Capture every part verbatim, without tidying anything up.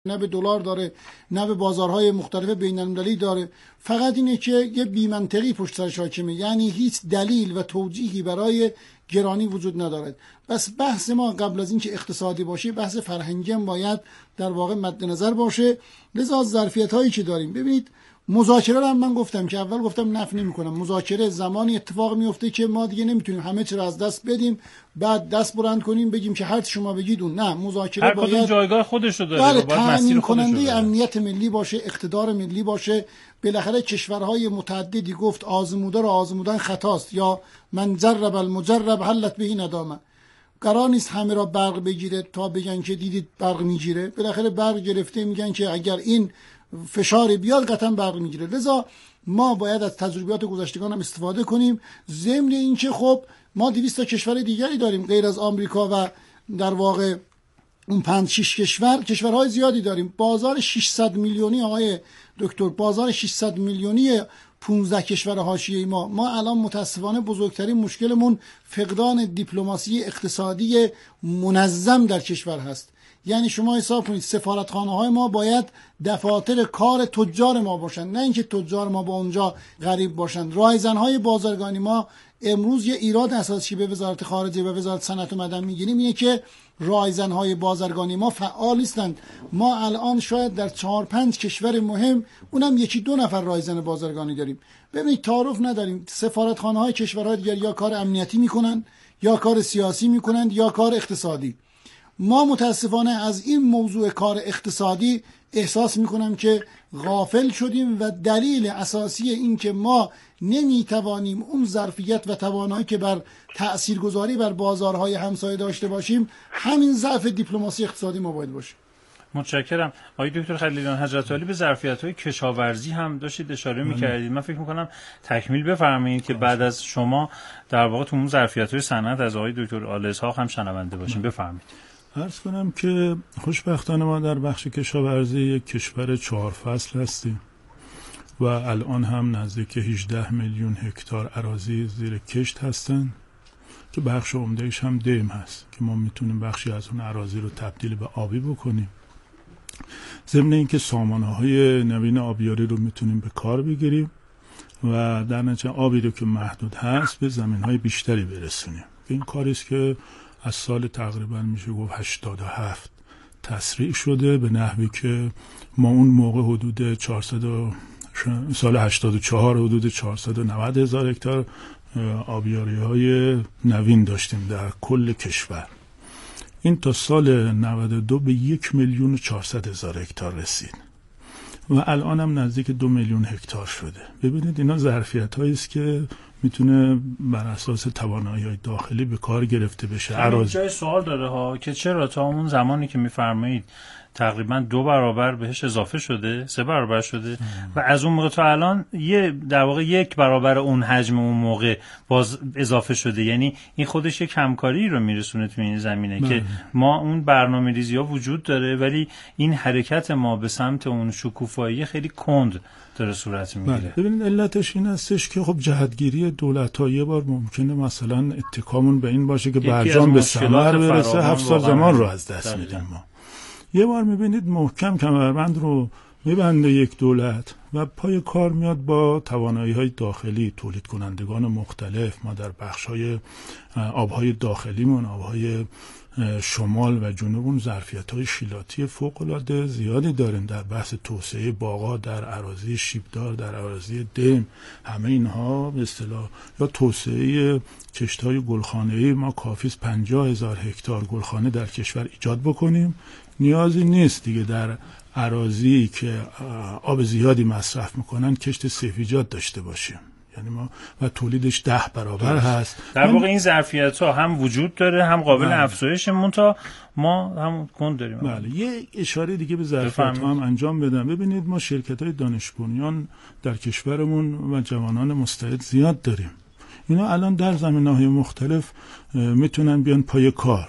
نه به دلار داره، نه به بازارهای مختلف بین‌المللی داره. فقط اینه که یه بی‌منطقی پشت سرش حاکمه، یعنی هیچ دلیل و توجیهی برای گرانی وجود ندارد. بس بحث ما قبل از اینکه اقتصادی باشه، بحث فرهنگی هم باید در واقع مد نظر باشه. لذا ظرفیت هایی که داریم، ببینید مذاکره رو هم من گفتم که اول گفتم نفی نمی‌کنم. مذاکره زمانی اتفاق میفته که ما دیگه نمیتونیم همه چی رو از دست بدیم بعد دست بلند کنیم بگیم که هر چی شما بگید اون. نه، مذاکره باید هر جایگاه خودش رو داره، بله، باید مسیر خودش رو داره. امنیت ملی باشه، اقتدار ملی باشه. بالاخره کشورهای متعددی گفت آزموده رو آزمودن خطاست، یا من جرب المجرب حلت به ندامه. قرار نیست همه را برق بگیره تا بگن که دیدید برق میگیره. بالاخره برق گرفته میگن که اگر این فشار بیاد قطعا برق میگیره. لذا ما باید از تجربیات گذشتگان هم استفاده کنیم. ضمن این که خب ما دویست تا کشور دیگری داریم غیر از آمریکا و در واقع اون پنج شش کشور، کشورهای زیادی داریم. بازار ششصد میلیونی آقای دکتر، بازار ششصد میلیونی پانزده کشور حاشیه‌ای ما ما الان متاسفانه بزرگترین مشکلمون فقدان دیپلماسی اقتصادی منظم در کشور هست. یعنی شما حساب کنید سفارتخانه های ما باید دفاتر کار تجار ما باشن، نه اینکه تجار ما با اونجا غریب باشن. رایزن های بازرگانی ما امروز یه ایراد اساسی به وزارت خارجه و وزارت صنعت و معدن میگیریم اینه که رایزن های بازرگانی ما فعال نیستند. ما الان شاید در چهار پنج کشور مهم اونم یکی دو نفر رایزن بازرگانی داریم. ببینید تعارف نداریم. سفارتخانه های کشورهای دیگر یا کار امنیتی میکنن یا کار سیاسی میکنن یا کار اقتصادی. ما متاسفانه از این موضوع کار اقتصادی احساس میکنم که غافل شدیم و دلیل اساسی این که ما نمیتوانیم اون ظرفیت و توانایی که بر تاثیرگذاری بر بازارهای همسایه داشته باشیم همین ضعف دیپلماسی اقتصادی ما باید باشه. متشکرم. آقای دکتر خلیلیان حضرت عالی به ظرفیت‌های کشاورزی هم داشتید اشاره می‌کردید. من فکر می‌کنم تکمیل بفرمایید که بعد از شما در واقع تو اون ظرفیت‌های صنعت از آقای دکتر آل اسحاق هم شنونده باشیم. بفرمایید. عرض کنم که خوشبختانه ما در بخش کشاورزی یک کشور چهار فصل هستیم و الان هم نزدیک هجده میلیون هکتار اراضی زیر کشت هستن که بخش عمده‌اش هم دیم هست که ما میتونیم بخشی از اون اراضی رو تبدیل به آبی بکنیم. ضمن اینکه سامانه‌های نوین آبیاری رو میتونیم به کار بگیریم و در نتیجه آبی رو که محدود هست به زمین‌های بیشتری برسونیم. این کاری است که از سال تقریبا میشه گفت هشتاد و هفت تسریع شده به نحوی که ما اون موقع حدود چهارصد سال هشتاد و چهار حدود چهارصد و نود هزار هکتار آبیاری های نوین داشتیم در کل کشور. این تا سال نود و دو به یک میلیون و چهارصد هزار هکتار رسید و الان هم نزدیک دو میلیون هکتار شده. ببینید اینا ظرفیت هایی است که میتونه بر اساس توانایی داخلی به کار گرفته بشه. اراضی جای سوال داره ها که چرا تا اون زمانی که میفرمایید تقریبا دو برابر بهش اضافه شده، سه برابر شده ام. و از اون موقع تا الان یه در واقع یک برابر اون حجم اون موقع باز اضافه شده. یعنی این خودش یک همکاری رو میرسونه تو این زمینه بله. که ما اون برنامه‌ریزی‌ها وجود داره ولی این حرکت ما به سمت اون شکوفایی خیلی کند داره صورت میگیره. بله. ببینید علتش این هستش که خب جهتگیری دولت‌ها یه بار ممکنه مثلا اتکامون به این باشه که برجام به ثمر برسه، هفت سال زمان رو از دست میدیم ما. یه بار میبینید محکم کمربند رو میبنده یک دولت و پای کار میاد با توانایی‌های داخلی تولید کنندگان مختلف. ما در بخش‌های آب‌های داخلیمون، آب‌های شمال و جنوب ظرفیت‌های شیلاتی فوق‌العاده زیادی داریم در بحث توسعه باغ‌ها در اراضی شیبدار، در اراضی دیم. همه اینها به اصطلاح یا توسعه کشت‌های گلخانه‌ای. ما کافی است پنجاه هزار هکتار گلخانه در کشور ایجاد بکنیم. نیازی نیست دیگه در اراضی که آب زیادی مصرف میکنن کشت سیفیجات داشته باشیم. یعنی ما و تولیدش ده برابر هست. در واقع این ظرفیت ها هم وجود داره هم قابل افزایشه، منتها ما هم کند داریم. بله. یه اشاره دیگه به ظرفیت ها هم انجام بدم. ببینید ما شرکت های دانش بنیان در کشورمون و جوانان مستعد زیاد داریم. اینا الان در زمینه‌های مختلف میتونن بیان پای کار.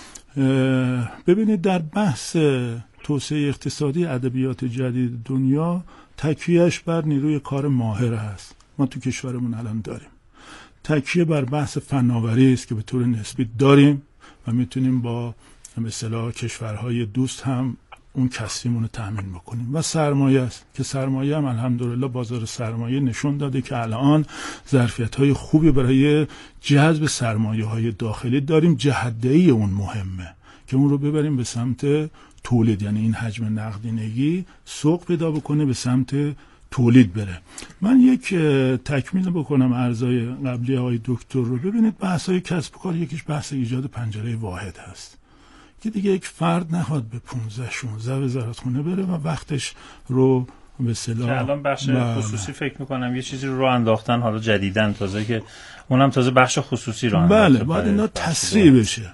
ببینید در بحث توسعه اقتصادی ادبیات جدید دنیا تکیهش بر نیروی کار ماهر است. ما تو کشورمون الان داریم. تکیه بر بحث فناوری است که به طور نسبی داریم و میتونیم با مثلا کشورهای دوست هم اون کسبیمون رو تأمین بکنیم. و سرمایه است که سرمایه هم الحمدلله بازار سرمایه نشون داده که الان ظرفیت‌های خوبی برای جذب سرمایه‌های داخلی داریم. جهت‌دهی اون مهمه که اون رو ببریم به سمت تولید، یعنی این حجم نقدینگی سوق پیدا بکنه به سمت تولید بره. من یک تکمیل بکنم عرضای قبلی آقای دکتر رو. ببینید بحث‌های کسب و کار یکیش بحث ایجاد پنجره واحد هست که دیگه یک فرد نخواد به پانزده شانزده وزارتخونه بره و وقتش رو به اصطلاح که الان بخش خصوصی فکر میکنم یه چیزی رو راه انداختن، حالا جدیدن تازه که اونم تازه بخش خصوصی راه انداخته. بله باید اینا تسریع بشه.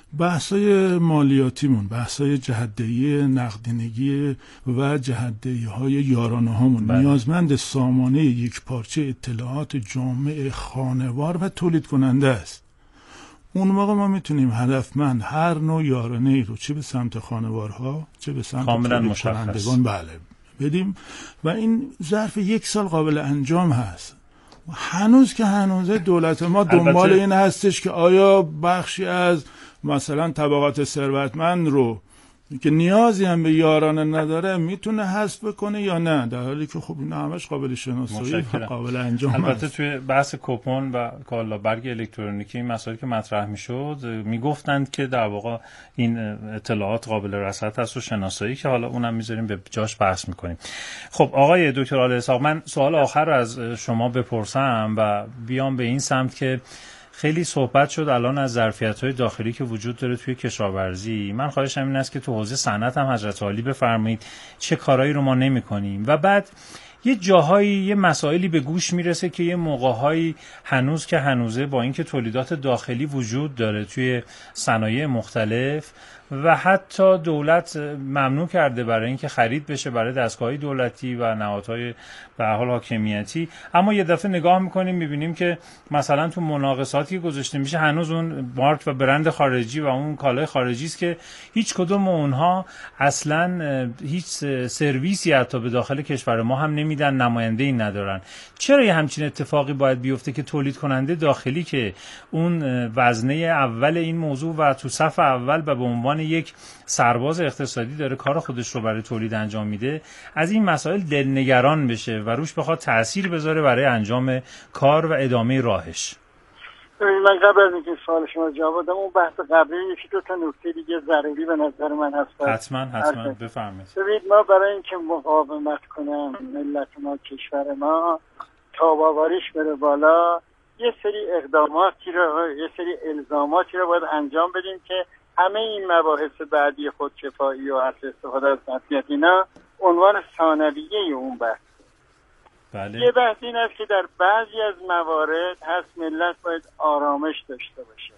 بحثای مالیاتیمون، بحثای جهت‌دهی نقدینگی و جهت‌دهی‌های یارانه هامون بله. نیازمند سامانه یک پارچه اطلاعات جامع خانوار و تولید کننده است. اون موقع ما میتونیم هدفمند هر نوع یارانه ای رو چه به سمت خانوارها چه به سمت تولید کنندگان بله بدیم و این ظرف یک سال قابل انجام هست. هنوز که هنوزه دولت ما دنبال این هستش که آیا بخشی از مثلا طبقات ثروتمند رو که نیازی هم به یارانه نداره میتونه حذف بکنه یا نه، در حالی که خب این همش قابل شناسایی و قابل انجام است. البته توی بحث کوپن و کالا برگ الکترونیکی این مسائلی که مطرح میشد میگفتند که در واقع این اطلاعات قابل رصد هست و شناسایی که حالا اونم میذاریم به جاش بحث میکنیم. خب آقای دکتر آل اسحاق، من سوال آخر رو از شما بپرسم و بیام به این سمت که خیلی صحبت شد الان از ظرفیت‌های داخلی که وجود داره توی کشاورزی. من خواهشم این است که تو حوزه صنعت هم حضرت عالی بفرمایید چه کارهایی رو ما نمی‌کنیم و بعد یه جاهایی یه مسائلی به گوش میرسه که یه موقع‌هایی هنوز که هنوزه با اینکه تولیدات داخلی وجود داره توی صنایع مختلف و حتی دولت ممنوع کرده برای اینکه خرید بشه برای دستگاه‌های دولتی و نهادهای به هر حال حاکمیتی، اما یه دفعه نگاه می‌کنیم می‌بینیم که مثلا تو مناقصاتی که گذاشته میشه هنوز اون مارک و برند خارجی و اون کالای خارجی است که هیچ کدوم اونها اصلاً هیچ سرویسی حتی به داخل کشور ما هم نمیدن، نماینده‌ای ندارن. چرا یه همچین اتفاقی باید بیفته که تولید کننده داخلی که اون وزنه اول این موضوع و تو صف اول و به عنوان یک سرباز اقتصادی داره کار خودش رو برای تولید انجام میده، از این مسائل دلنگران بشه و روش بخواد تأثیر بذاره برای انجام کار و ادامه راهش؟ من قبل از اینکه سوال شما جواب بدم اون بحث قبلی یکی دو تا نکته دیگه ضروری به نظر من هست. حتما حتما بفرمایید. ببینید ما برای اینکه مقاومت کنیم ملت ما کشور ما تاب‌آوریش بره بالا یه سری اقداماتی رو یه سری الزاماتی رو باید انجام بدیم که همه این مباحث بعدی خودکفایی و اصل استفاده از ظرفیت اینا عنوان ثانویه اون بحث. بله. یه بحث این است که در بعضی از موارد هست ملت باید آرامش داشته باشه،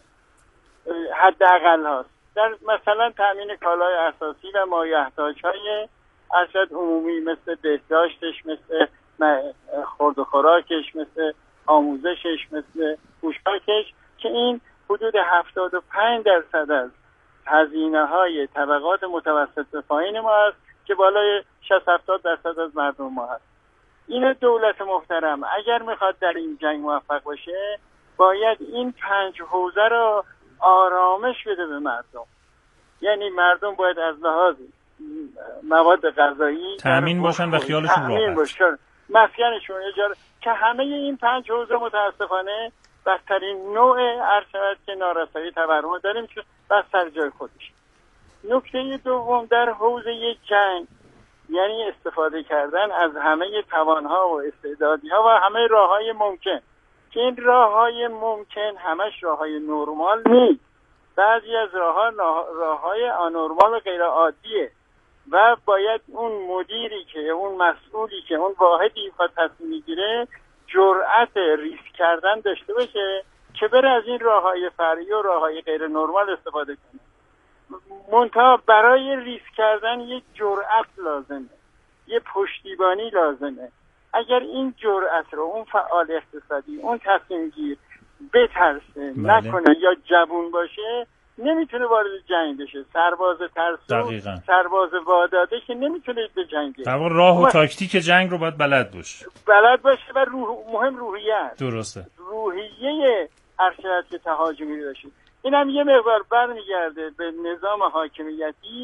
حداقل هست در مثلا تامین کالای اساسی و مایحتاجهای ارشد عمومی مثل بهداشتش، مثل خورد و خوراکش، مثل آموزشش، مثل پوشاکش، که این حدود هفتاد و پنج درصد از هزینه های طبقات متوسط به پایین ما هست که بالای شصت هفتاد درصد از مردم ما هست. این دولت محترم اگر میخواد در این جنگ موفق باشه باید این پنج حوزه رو آرامش بده به مردم. یعنی مردم باید از لحاظ مواد غذایی تامین باشن و خیالشون راحت باشن، مسکنشون، اجاره، که همه این پنج حوزه متاسفانه بدترین نوع ارشد که نارسایی تورم داریم که بس سر جای خودش. نکته دوم در حوزه جنگ یعنی استفاده کردن از همه توانها و استعدادی‌ها و همه راه‌های ممکن، که این راه‌های ممکن همش راه‌های نرمال نیست. بعضی از راه‌ها راه‌های آنورمال و غیر عادیه و باید اون مدیری که اون مسئولی که اون واحدی می‌خواد تصمیم می‌گیره جرأت ریسک کردن داشته باشه که بره از این راه‌های فرعی و راه‌های غیر نرمال استفاده کنه. منتها برای ریسک کردن یک جرأت لازمه، یه پشتیبانی لازمه. اگر این جرأت رو اون فعال اقتصادی، اون تصمیم گیر بترسه، بله. نکنه یا جوون باشه، نمیتونه وارد جنگ بشه. سرباز ترسو، سرباز واداده که نمیتونه به جنگ بره. در واقع راه و تاکتیک جنگ رو باید بلد باشه. بلد باشه و روح، مهم روحیه است. درسته. روحیه ارشد که تهاجمی باشه. این هم یه مقدار برمیگرده به نظام حاکمیتی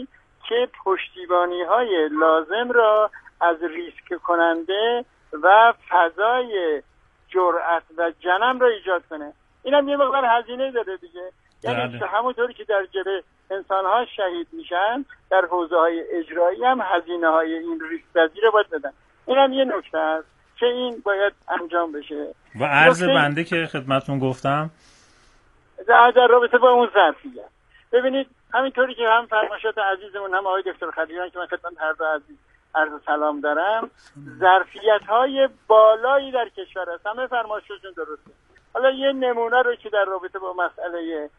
که پشتیبانی های لازم را از ریسک کننده و فضای جرأت و جنم را ایجاد کنه. اینم یه مقدار هزینه داره دیگه. یعنی همونطوری که در جبهه انسان‌ها شهید میشن، در حوزه‌های اجرایی هم هزینه‌های این ریسک‌پذیر رو باید بدن. اینم یه نکته است که این باید انجام بشه. و عرض بنده که خدمتتون گفتم در رابطه با اون ظرفیت، ببینید همینطوری که هم فرمایشات عزیزمون هم آقای دکتر خلیلیان که من خدمت هر دو عزیز عرض سلام دارم، ظرفیت‌های بالایی در کشور هست، همه فرمایشاتشون درسته. حالا یه نمونه رو که در رابطه با مسئله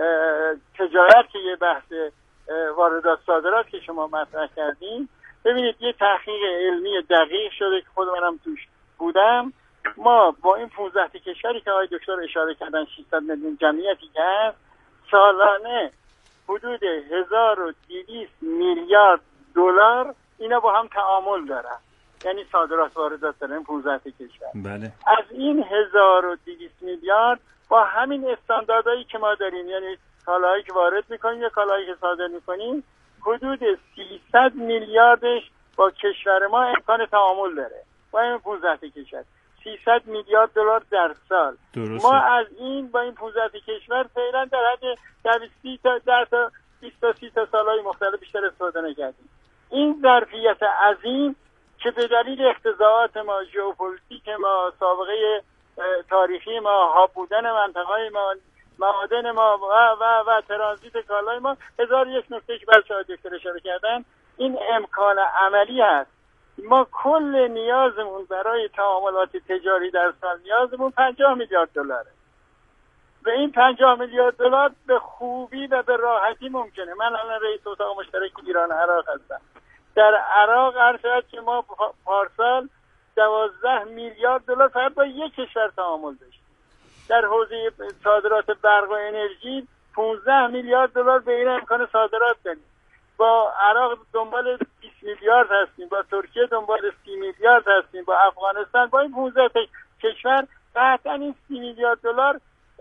تجارت که یه بحث واردات صادرات که شما مطرح کردین، ببینید یه تحقیق علمی دقیق شده که خود منم توش بودم. ما با این پانزده کشوری که آقای دکتر اشاره کردن ششصد میلیون جمعیتی که هست، سالانه حدود هزار و دویست میلیارد دلار اینا با هم تعامل دارن، یعنی صادرات واردات دارن پانزده کشور. بله. از این هزار و دویست میلیارد با همین استانداردهایی که ما داریم، یعنی کالاهایی که وارد میکنیم یا کالاهایی که صادر میکنیم، حدود سیصد میلیاردش با کشور ما امکان تعامل داره. با این پانزده کشور سیصد میلیارد دلار در سال. درسته. ما از این با این پانزده کشور فعلا در حد دویست تا ده تا بیست تا سی تا سالهای مختلف بیشتر استفاده نکردیم. این ظرفیت عظیم که به دلیل اقتضاعات ما، ژئوپلیتیک ما، سابقه تاریخی ما، ها بودن منطقه‌های ما، معادن ما و و و ترانزیت کالای ما، هزار یک نکته که بچه‌ها دکتر اشاره کردن، این امکان عملی هست. ما کل نیازمون برای تعاملات تجاری در سال نیازمون پنجاه میلیارد دلاره. و این پنجاه میلیارد دلار به خوبی و به راحتی ممکنه. من الان رئیس اتاق مشترک ایران عراق هستم. در عراق هر شد که ما پارسال دوازده میلیارد دلار فقط با یک کشور تعامل داشتیم. در حوزه صادرات برق و انرژی پانزده میلیارد دلار به این امکان صادرات داریم. با عراق دنبال بیست میلیارد هستیم، با ترکیه دنبال سی میلیارد هستیم، با افغانستان، با این پانزده کشور قطعا این سی میلیارد دلار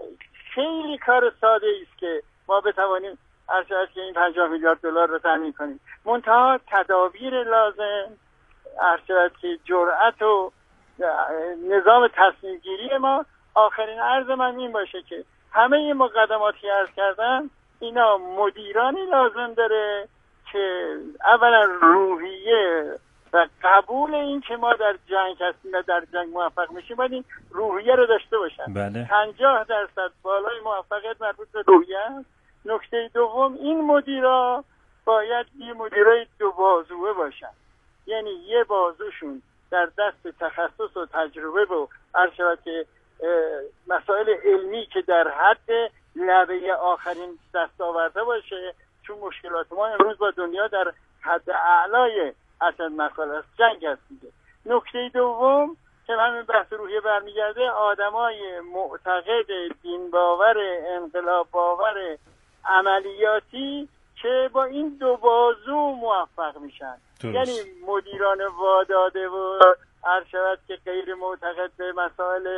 خیلی کار ساده است که ما بتوانیم ارشد که این پنجاه میلیارد دلار رو تامین کنیم. منتها تدابیر لازم، ارشد که جرأت و نظام تصمیم گیری ما. آخرین عرض من این باشه که همه این مقدماتی که عرض کردم اینا مدیرانی لازم داره که اولا روحیه و قبول این که ما در جنگ هستیم و در جنگ موفق میشیم باید این روحیه رو داشته باشن. بله. پنجاه درصد بالای موفقیت مربوط به روحیه است. نکته دوم، این مدیرا باید یه مدیرای دو بازوه باشن، یعنی یه بازوشون در دست تخصص و تجربه و ارشد که مسائل علمی که در حد لبه آخرین دستاورده باشه، چون مشکلات ما امروز با دنیا در حد اعلای اصلا مسائل است، جنگ هست دیگه. نکته دوم که همین بحث روحیه برمیگرده، آدمای معتقد، دین باور، انقلاب باور، عملیاتی که با این دو بازو موفق میشن. درست. یعنی مدیران واداده و ارشد که غیر معتقد به مسائل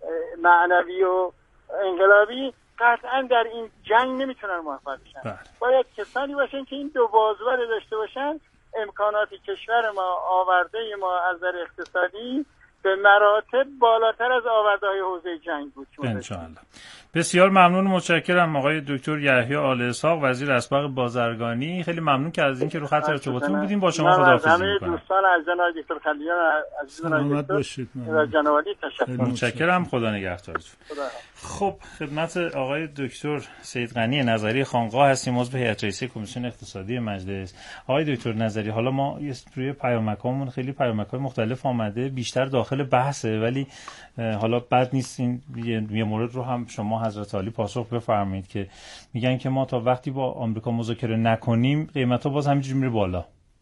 معنوی و انقلابی قطعا در این جنگ نمیتونن موفق بشن. بله. باید کسانی باشن که این دو بازو رو داشته باشن. امکانات کشور ما، آورده ما از نظر اقتصادی به مراتب بالاتر از آورده‌های حوزه جنگ بود. انشاءالله. بسیار ممنون، متشکرم آقای دکتر یحیی آل اسحاق، وزیر اسبق بازرگانی. خیلی ممنون که از اینکه رو خط ارتباطتون بودیم. با شما خداحافظی می‌کنم. دوستان از جناب دکتر خلیلیان عزیزان باشید. و جناب علی تشکر. متشکرم. خدا نگهدارتون. خب خدمت آقای دکتر سید غنی نظری خانقاه هستیم، عضو هیئت رئیسه کمیسیون اقتصادی مجلس. آقای دکتر نظری، حالا ما روی پیامکامون خیلی پیامک‌های مختلف آمده، بیشتر داخل بحثه، ولی حالا بد نیست این یه مورد رو هم شما حضرت عالی پاسخ بفرمایید که میگن که ما تا وقتی با آمریکا مذاکره نکنیم قیمتا باز همینجوری میره بالا.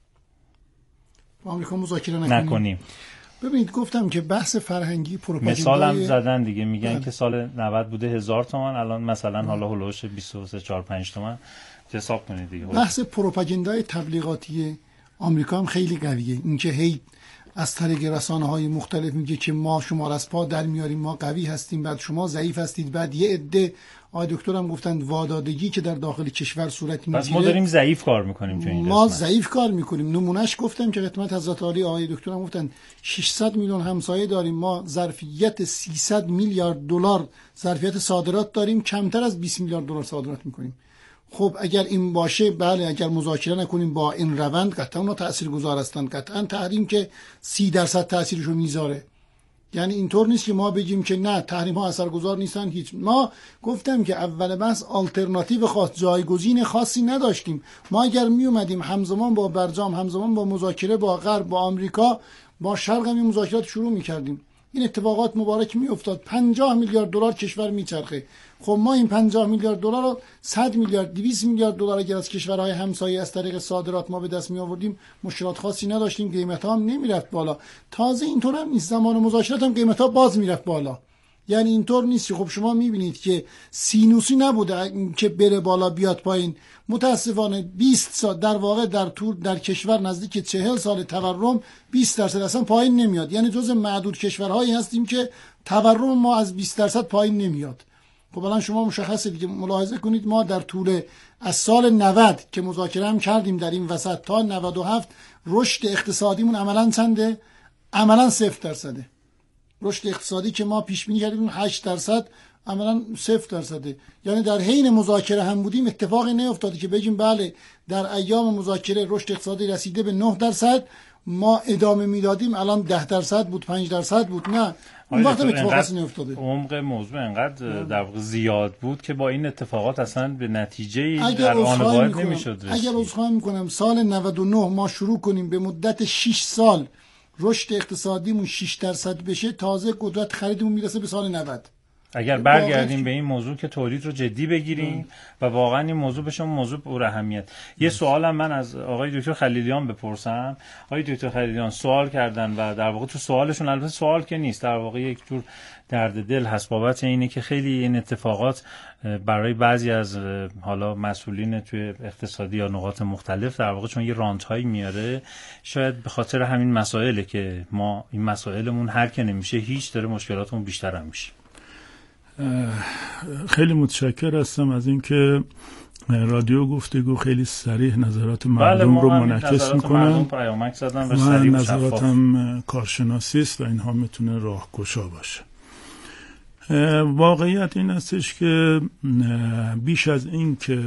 با آمریکا مذاکره نکنیم. نکنیم. ببینید گفتم که بحث فرهنگی پروپاگاندای مثال هم زدن دیگه، میگن بله. که سال نود بوده هزار تومان، الان مثلا بله. حالا هولوش بیست و سه چهار پنج تومان حساب کنید دیگه. بحث پروپاگاندای تبلیغاتی آمریکا هم خیلی قویه. اینکه هی از طریق رسانه های مختلف میگه که ما شما را از پا در میاریم، ما قوی هستیم، بعد شما ضعیف هستید. بعد یه عده آقای دکتر هم گفتند وادادگی که در داخل کشور صورت میگیره. پس ما داریم ضعیف کار میکنیم تو این ما قسمت. ضعیف کار میکنیم. نمونهش گفتم که خدمت حضرت عالی آقای دکتر هم گفتند ششصد میلیون همسایه داریم، ما ظرفیت سیصد میلیارد دلار ظرفیت صادرات داریم، کمتر از بیست میلیارد دلار صادرات میکنیم. خب اگر این باشه، بله، اگر مذاکره نکنیم با این روند قطعا اونا تاثیرگذار هستن. قطعا تحریم که سی درصد تاثیرشو میذاره. یعنی اینطور نیست که ما بگیم که نه تحریم ها اثرگذار نیستن. هیچ، ما گفتم که اول بحث آلترناتیو خاص، جایگزین خاصی نداشتیم. ما اگر می اومدیم همزمان با برجام، همزمان با مذاکره با غرب، با آمریکا، با شرق هم مذاکرات شروع می‌کردیم، این اتفاقات مبارک میافتاد. پنجاه میلیارد دلار کشور میچرخه. خب ما این پنجاه میلیارد دلار رو صد میلیارد دویست میلیارد دلار اگر از کشورهای همسایه از طریق صادرات ما به دست می آوردیم، مشکلات خاصی نداشتیم، قیمت‌ها هم نمیرفت بالا. تازه اینطور هم نیست، زمان مذاکرات هم قیمت‌ها باز میرفت بالا. یعنی اینطور نیست. خب شما میبینید که سینوسی نبوده که بره بالا بیاد پایین. متاسفانه بیست سال در واقع در طول در کشور نزدیک چهل سال تورم بیست درصد اصلا پایین نمیاد. یعنی جز معدود کشورهایی هستیم که تورم ما از بیست درصد پایین نمیاد. خب الان شما مشخصه دیگه، ملاحظه کنید ما در طول از سال نود که مذاکره هم کردیم در این وسط تا نود و هفت رشد اقتصادیمون عملاً چنده؟ عملاً صفر درصده. رشد اقتصادی که ما پیش بینی کردیم هشت درصد عملاً صفر درصده. یعنی در حین مذاکره هم بودیم اتفاقی نیفتاده که بگیم بله در ایام مذاکره رشد اقتصادی رسیده به نه درصد، ما ادامه میدادیم الان ده درصد بود، پنج درصد بود. نه، اون وقت اتفاقی نیفتاده. عمق موضوع انقدر در واقع زیاد بود که با این اتفاقات اصلا به نتیجه در آن باید نمیشد رسید. اگر عذرخواهی میکنم سال نود و نه ما شروع کنیم به مدت شش سال رشد اقتصادیمون شش درصد بشه، تازه قدرت خریدمون میرسه به سال نود. اگر برگردیم به این موضوع که تولید رو جدی بگیریم و واقعا این موضوع بشه موضوع پر اهمیت. یه سوالم من از آقای دکتر خلیلیان بپرسم. آقای دکتر خلیلیان سوال کردن و در واقع تو سوالشون، البته سوال که نیست، در واقع یک جور درد دل هست بابت اینه که خیلی این اتفاقات برای بعضی از حالا مسئولین توی اقتصادی یا نقاط مختلف در واقع چون یه رانت هایی میاره، شاید به خاطر همین مسائله که ما این مسائلمون حل که نمیشه هیچ، داره مشکلاتمون بیشتر هم میشه. خیلی متشکر هستم از اینکه رادیو گفتگو خیلی صریح نظرات مردم رو منعکس میکنه و نظراتم کارشناسی است و اینها میتونه راهگشا باشه. واقعیت این استش که بیش از این که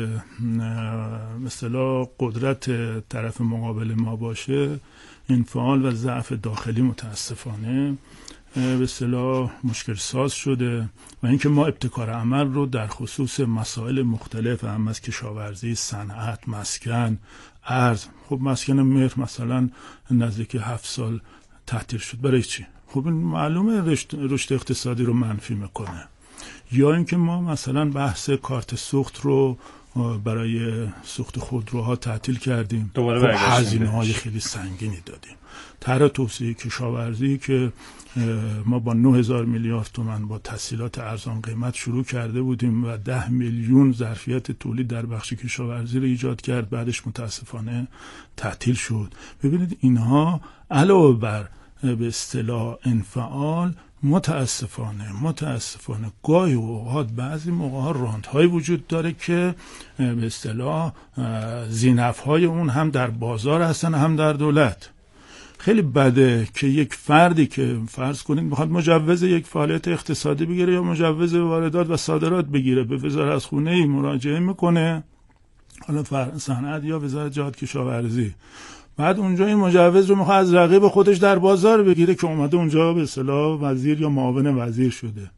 مثلا قدرت طرف مقابل ما باشه، انفعال و ضعف داخلی متاسفانه به اصطلاح مشکل ساز شده و اینکه ما ابتکار عمل رو در خصوص مسائل مختلف هم از کشاورزی، صنعت، مسکن، ارز، خب مسکن مهر مثلا نزدیک هفت سال تعطیل شد. برای چی؟ خب این معلومه رشد اقتصادی رو منفی میکنه. یا اینکه ما مثلا بحث کارت سوخت رو برای سوخت خودروها تعطیل کردیم، خب هزینه‌های خیلی سنگینی دادیم. طرح توسعه کشاورزی که ما با نه هزار میلیارد تومان با تسهیلات ارزان قیمت شروع کرده بودیم و ده میلیون ظرفیت تولید در بخش کشاورزی رو ایجاد کرد، بعدش متاسفانه تعطیل شد. ببینید اینها علاوه بر به اصطلاح انفعال، متاسفانه متاسفانه گاهی اوقات بعضی موقع‌ها راندهای وجود داره که به اصطلاح زینف‌های اون هم در بازار هستن هم در دولت. خیلی بده که یک فردی که فرض کنید میخواد مجوز یک فعالیت اقتصادی بگیره یا مجوز واردات و صادرات بگیره، به وزارت از خونه‌ای مراجعه میکنه، حالا صنعت یا وزارت جهاد کشاورزی، بعد اونجا این مجوز رو میخواد از رقیب خودش در بازار بگیره که اومده اونجا به اصطلاح وزیر یا معاون وزیر شده.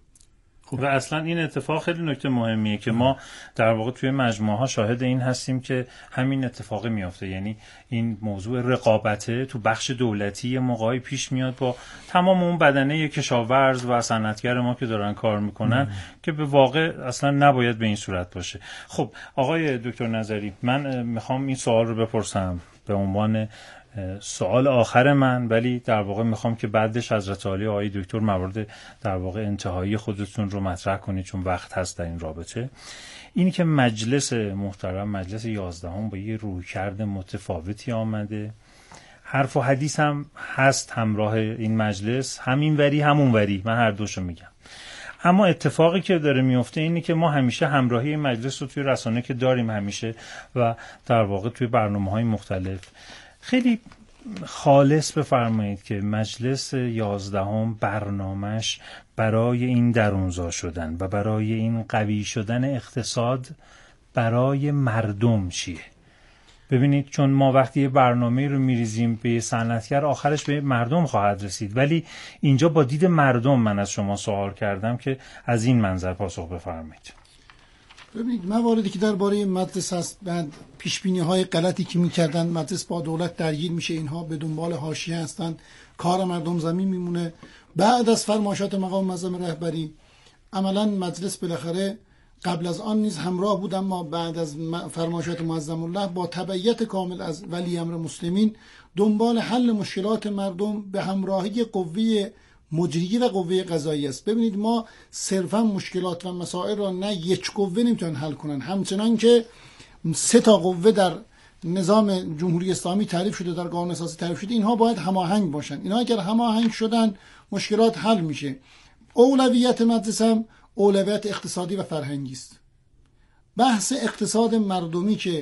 و اصلا این اتفاق خیلی نکته مهمیه که ما در واقع توی مجموعه ها شاهد این هستیم که همین اتفاق میافته. یعنی این موضوع رقابته تو بخش دولتی موقعی پیش میاد با تمام اون بدنه کشاورز و صنعتگر ما که دارن کار میکنن مم. که به واقع اصلا نباید به این صورت باشه. خب آقای دکتر نظری، من میخوام این سوال رو بپرسم به عنوان سوال آخر من، ولی در واقع میخوام که بعدش حضرت عالی آقای دکتر موارد در واقع انتهایی خودتون رو مطرح کنید چون وقت هست در این رابطه. اینی که مجلس محترم، مجلس یازدهم با یه رویکرد متفاوتی آمده، حرف و حدیث هم هست همراه این مجلس، همین وری همون وری، من هر دوشو میگم. اما اتفاقی که داره میفته اینه که ما همیشه همراهی این مجلس رو توی رسانه که داریم همیشه و در واقع توی برنامه‌های مختلف خیلی خالص بفرمایید که مجلس یازدهم برنامه‌اش برای این درونزا شدن و برای این قوی شدن اقتصاد برای مردم چیه؟ ببینید چون ما وقتی یه برنامه رو میریزیم به صنعتگر آخرش به مردم خواهد رسید، ولی اینجا با دید مردم من از شما سوال کردم که از این منظر پاسخ بفرمایید. ببینید مواردی که درباره مجلس هست، بعد پیش بینی های غلطی که میکردن مجلس با دولت درگیر میشه، اینها به دنبال حاشیه هستن، کار مردم زمین میمونه. بعد از فرمایشات مقام معظم رهبری عملا مجلس بالاخره قبل از آن نیز همراه بود، اما بعد از فرمایشات معظم الله با تبعیت کامل از ولی امر مسلمین دنبال حل مشکلات مردم به همراهی قوه مجریه و قوه قضاییه است. ببینید ما صرفا مشکلات و مسائل را نه یک قوه نمیتونن حل کنن، همچنان که سه تا قوه در نظام جمهوری اسلامی تعریف شده، در قانون اساسی تعریف شده، اینها باید هماهنگ باشن. اینها اگر هماهنگ شدن مشکلات حل میشه. اولویت مجلس هم اولویت اقتصادی و فرهنگی است. بحث اقتصاد مردمی که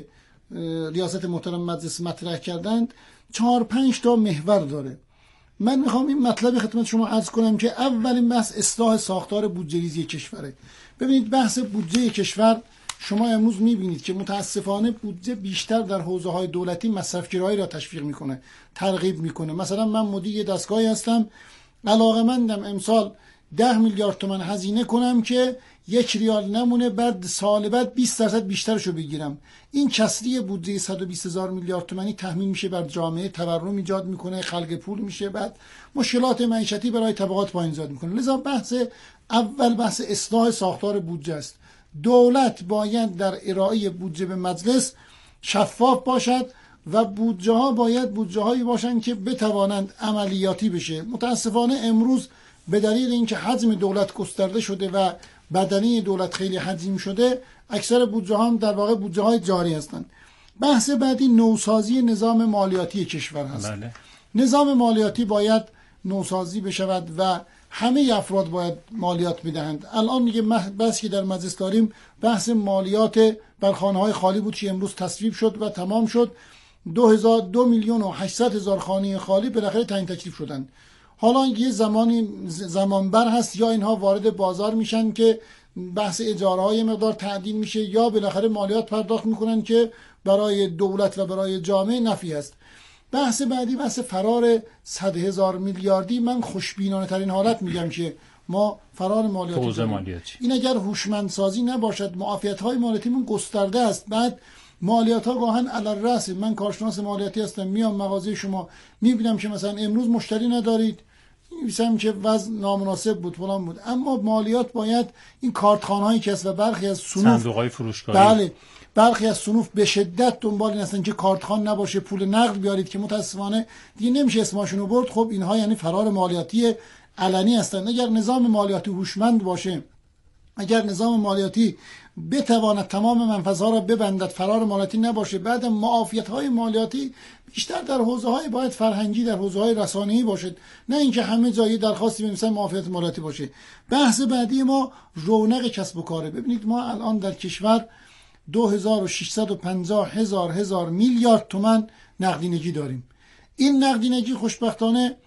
ریاست محترم مجلس مطرح کردند چهار پنج تا محور داره. من میخوام این مطلب خدمت شما عرض کنم که اولین بحث اصلاح ساختار بودجه‌ریزی کشوره. ببینید بحث بودجه کشور، شما امروز میبینید که متاسفانه بودجه بیشتر در حوزه‌های دولتی مصرف‌گرایی را تشویق میکنه، ترغیب میکنه. مثلا من مدیر دستگاهی هستم، علاقه‌مندم امسال ده میلیارد تومان هزینه کنم که یک ریال نمونه، بعد سال بعد بیست درصد بیشترشو بگیرم. این کسری بودجه صد و بیست هزار میلیارد تومانی تحمیل میشه بر جامعه، تورم ایجاد میکنه، خلق پول میشه، بعد مشکلات معیشتی برای طبقات پایین زیاد میکنه. لذا بحث اول بحث اصلاح ساختار بودجه است. دولت باید در ارائه بودجه به مجلس شفاف باشد و بودجه ها باید بودجه هایی باشند که بتوانند عملیاتی بشه. متاسفانه امروز به دلیل اینکه حجم دولت گسترده شده و بدنه دولت خیلی حجم شده، اکثر بودجه هم در واقع بودجه های جاری هستند. بحث بعدی نوسازی نظام مالیاتی کشور هست. بله. نظام مالیاتی باید نوسازی بشود و همه افراد باید مالیات بدهند. الان دیگه بحثی که در مجلس داریم بحث مالیات بر خانه‌های خالی بود که امروز تصویب شد و تمام شد. دو هزار دو میلیون و هشتصد هزار خانه خالی بالاخره تعیین تکلیف شدند. حالا یه زمانی زمان بر هست یا اینها وارد بازار میشن که بحث اجاره های مقدار تعدیل میشه یا بالاخره مالیات پرداخت میکنن که برای دولت و برای جامعه نفی است. بحث بعدی بحث فرار صد هزار میلیاردی. من خوشبینانه ترین حالت میگم که ما فرار مالیاتی مالیاتی این اگر هوشمندسازی نباشد، معافیت های مالیاتی من گسترده است، بعد مالیات ها گاهن علی الرأس. من کارشناس مالیاتی هستم، میام مغازه شما میبینم که مثلا امروز مشتری ندارید، می‌نویسم که وضع نامناسب بود فلان بود، اما مالیات باید این کارتخانه‌هایی که هست و برخی از صنوف صندوق‌های فروشگاهی، بله برخی از صنوف به شدت دنبال این هستن که کارتخان نباشه، پول نقد بیارید که متاسفانه دیگه نمیشه اسمشون رو برد. خب اینها یعنی فرار مالیاتی علنی هستن. اگر نظام مالیاتی هوشمند باشه، اگر نظام مالیاتی بتواند تمام منفذها را ببندد، فرار مالیاتی نباشه، بعد معافیت‌های مالیاتی بیشتر در حوزه‌های باید فرهنگی، در حوزه‌های رسانه‌ای باشد، نه اینکه همه جایی درخواستی بنویسن معافیت مالیاتی باشه. بحث بعدی ما رونق کسب و کاره. ببینید ما الان در کشور دو هزار و ششصد و پنجاه هزار هزار میلیارد تومان نقدینگی داریم. این نقدینگی خوشبختانه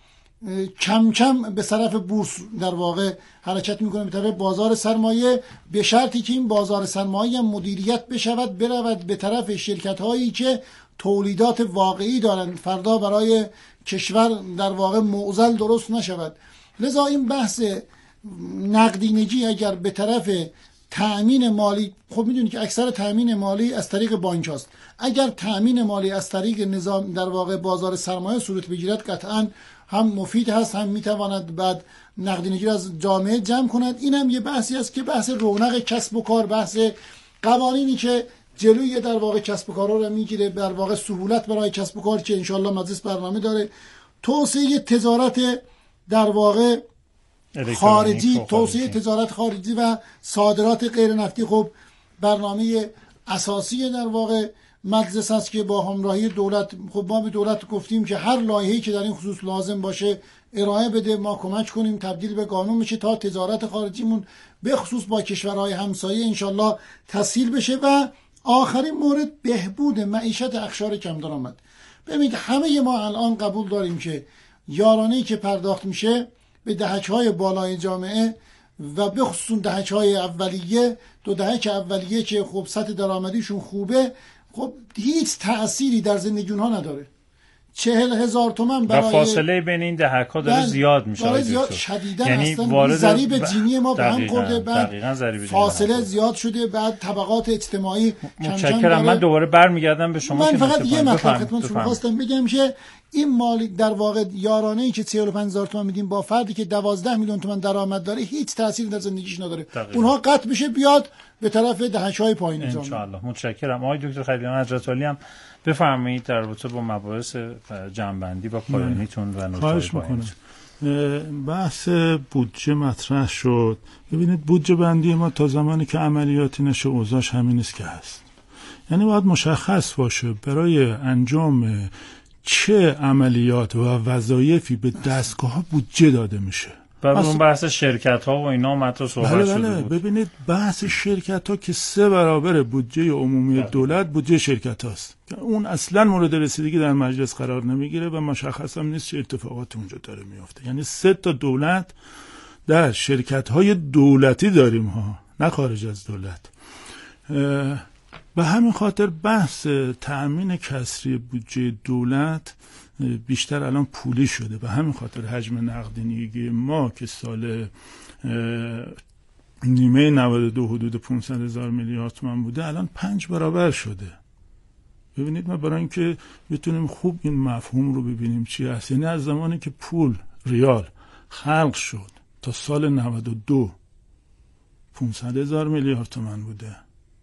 کم کم به طرف بورس در واقع حرکت میکنه، به طرف بازار سرمایه، به شرطی که این بازار سرمایه مدیریت بشود، برود به طرف شرکت هایی که تولیدات واقعی دارند، فردا برای کشور در واقع معضل درست نشود. لذا این بحث نقدینگی اگر به طرف تأمین مالی، خب میدونید که اکثر تأمین مالی از طریق بانک هست، اگر تأمین مالی از طریق نظام در واقع بازار سرمایه صورت بگیرد قطعاً هم مفید هست، هم میتواند بعد نقدینگی را از جامعه جمع کند. این هم یه بحثی است که بحث رونق کسب و کار، بحث قوانینی که جلوی در واقع کسب و کارها را میگیره، در واقع سهولت برای کسب و کار که انشالله مجلس برنامه داره، توسعه تجارت در واقع خارجی، توسعه تجارت خارجی و صادرات غیر نفتی. خب برنامه اساسی در واقع مجلس است که با همراهی دولت، خب ما به دولت گفتیم که هر لایحه‌ای که در این خصوص لازم باشه ارائه بده، ما کمک کنیم تبدیل به قانون بشه تا تجارت خارجیمون به خصوص با کشورهای همسایه انشالله تسهیل بشه. و آخرین مورد بهبود معیشت اقشار کم درآمد. ببینید همه ما الان قبول داریم که یارانه‌ای که پرداخت میشه به دهک‌های بالای جامعه و به خصوص دهک‌های اولیه، دو دهک اولیه که خب سطح درآمدیشون خوبه، خب هیچ تأثیری در زندگی اونها نداره. چهل هزار تومان برای و فاصله بین این دهک ها داره زیاد میشه، داره زیاد شدیداً، یعنی اصلا ضریب جینی ما به هم خورده، بعد فاصله زیاد شده، بعد طبقات اجتماعی متشکرم. من دوباره برمیگردم به شما. من فقط یه مطلب خدمتتون خواستم بگم که این مالی در واقع یارانه‌ای که چهل و پنج هزار تومان میدیم با فردی که دوازده میلیون تومان درآمد داره هیچ تأثیری در زندگیش نداره. دقیقا. اونها قطع بشه بیاد به طرف دهک‌های پایین جامعه. ان شاء الله. متشکرم. آقای دکتر خلیلیان حضرت عالی هم بفرمایید در رابطه با مباحث جمع‌بندی و پایانیتون و نکات پایانیتون. بحث بودجه مطرح شد. ببینید بودجه بندی ما تا زمانی که عملیاتی نشه اوضاعش همین است که هست. یعنی باید مشخص باشه برای انجام چه عملیات و وظایفی به دستگاه ها بودجه داده میشه. بعد اون بحث شرکت ها و اینا مطرح صحبت بله شده بله. بود. ببینید بحث شرکت ها که سه برابر بودجه عمومی دولت بودجه شرکت هاست، اون اصلا مورد رسیدگی در مجلس قرار نمیگیره و مشخص هم نیست چه اتفاقاتی اونجا داره میفته. یعنی سه تا دولت در شرکت های دولتی داریم ها، نه خارج از دولت. به همین خاطر بحث تأمین کسری بودجه دولت بیشتر الان پولی شده. به همین خاطر حجم نقدینگی ما که سال نیمه نود و دو حدود پانصد هزار میلیارد تومان بوده الان پنج برابر شده. ببینید ما برای اینکه بتونیم خوب این مفهوم رو ببینیم چی هست، یعنی از زمانی که پول ریال خلق شد تا سال نود و دو پانصد هزار میلیارد تومان بوده،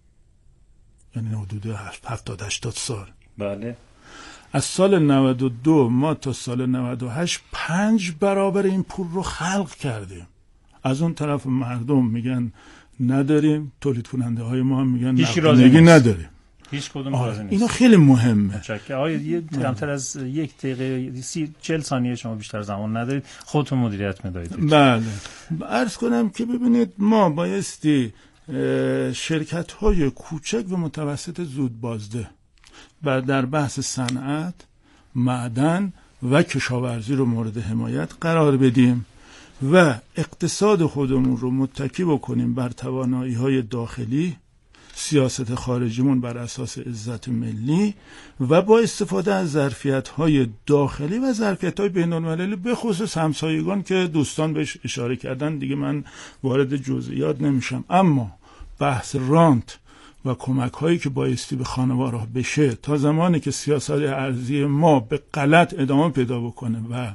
یعنی حدود هفتاد هشتاد سال. بله. از سال نود و دو ما تا سال نود و هشت پنج برابر این پول رو خلق کردیم. از اون طرف مردم میگن نداریم، تولید کننده های ما هم میگن نقدینگی نداریم. هیچ کدوم راضی نیست. اینا خیلی مهمه. متشکرم. آقا یه کمتر از یک دقیقه سی چهل ثانیه شما بیشتر زمان ندارید، خودتون مدیریت می‌دارید. بله. عرض کنم که ببینید ما بایستی شرکت های کوچک و متوسط زود بازده و در بحث صنعت، معدن و کشاورزی رو مورد حمایت قرار بدیم و اقتصاد خودمون رو متکی بکنیم بر توانایی های داخلی، سیاست خارجیمون بر اساس عزت ملی و با استفاده از ظرفیت های داخلی و ظرفیت های بین المللی به خصوص همسایگان که دوستان بهش اشاره کردن، دیگه من وارد جزئیات نمیشم. اما بحث رانت و کمک هایی که بایستی به خانوارها بشه تا زمانی که سیاست ارزی ما به غلط ادامه پیدا بکنه و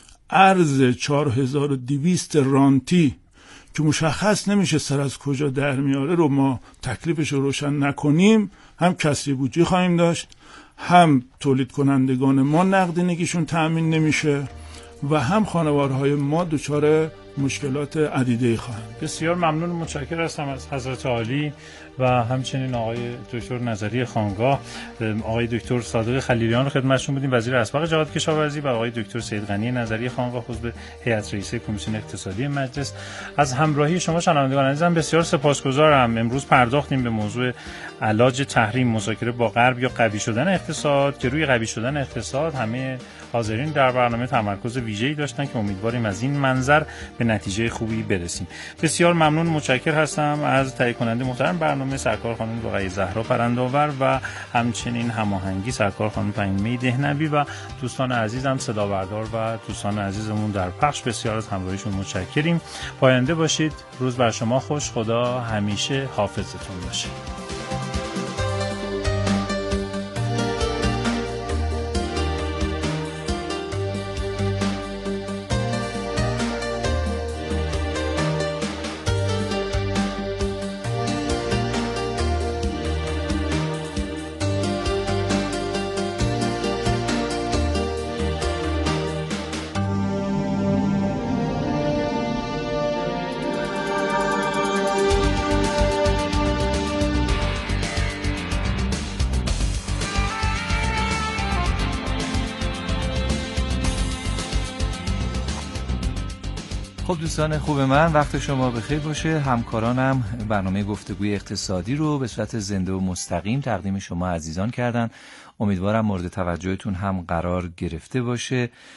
ارز چهار هزار و دویست رانتی که مشخص نمیشه سر از کجا در میاره رو ما تکلیفش رو روشن نکنیم، هم کسری بودجه خواهیم داشت، هم تولید کنندگان ما نقدینگیشون تأمین نمیشه و هم خانوارهای ما دچار مشکلات عدیده‌ای خواهند. بسیار ممنون، متشکرم هستم از حضرت عالی و همچنین آقای دکتر نظری خانگاه. آقای دکتر صادق خلیلیان رو خدمتشون بودیم، وزیر اسبق جهاد کشاورزی، و آقای دکتر سید غنی نظری خانگاه عضو هیئت رئیسه کمیسیون اقتصادی مجلس. از همراهی شما شنوندگان عزیزم بسیار سپاسگزارم. امروز پرداختیم به موضوع علاج تحریم، مذاکره با غرب یا قوی شدن اقتصاد، که روی قوی شدن اقتصاد همه حاضرین در برنامه تمرکز ویژه‌ای داشتن که امیدواریم از این منظر به نتیجه خوبی برسیم. بسیار ممنون، متشکر هستم از تهیه کننده محترم برنامه سرکار خانم رقیه زهرا پرندآور و همچنین هماهنگی سرکار خانم فهیمه دهنوی و دوستان عزیزم صدا بردار و دوستان عزیزمون در پخش. بسیار از همراهیشون متشکریم. پاینده باشید. روز بر شما خوش. خدا همیشه حافظتون باشه. خب دوستان خوب من، وقت شما بخیر باشه. همکارانم برنامه گفتگوی اقتصادی رو به صورت زنده و مستقیم تقدیم شما عزیزان کردن. امیدوارم مورد توجهتون هم قرار گرفته باشه.